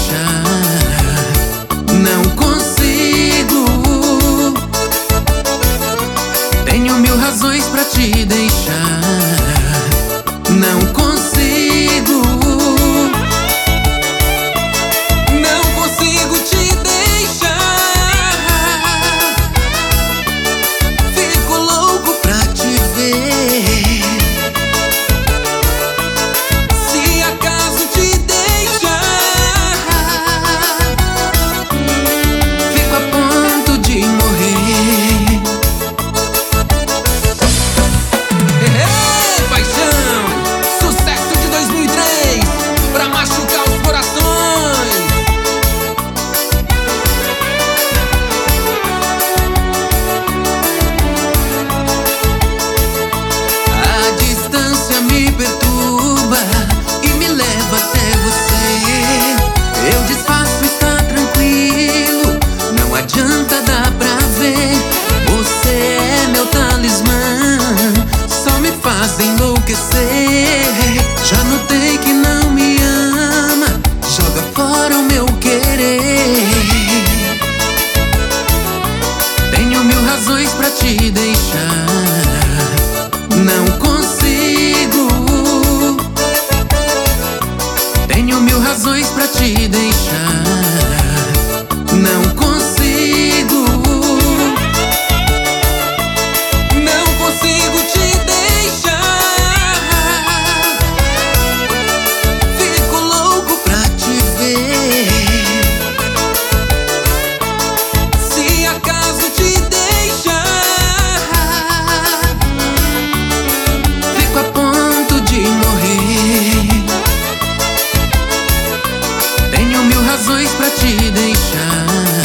deixar. Não consigo. Tenho mil razões pra te deixar. Não consigo. Não consigo te deixar. Fico louco pra te ver. Se acaso te deixar, fico a ponto de morrer. Paixão, sucesso de 2003, pra machucar os corações. A distância me perturba e me leva até você. Eu disfarço, está tranquilo, não adianta, dá pra ver. Você é meu talismã, só me faz enlouquecer. Já notei que não me ama, joga fora o meu querer. Tenho mil razões pra te deixar. Não consigo. Tenho mil razões pra te deixar. Não consigo. Não consigo te deixar. Fico louco pra te ver. Se acaso te deixar, fico a ponto de morrer. Tenho mil razões pra te deixar.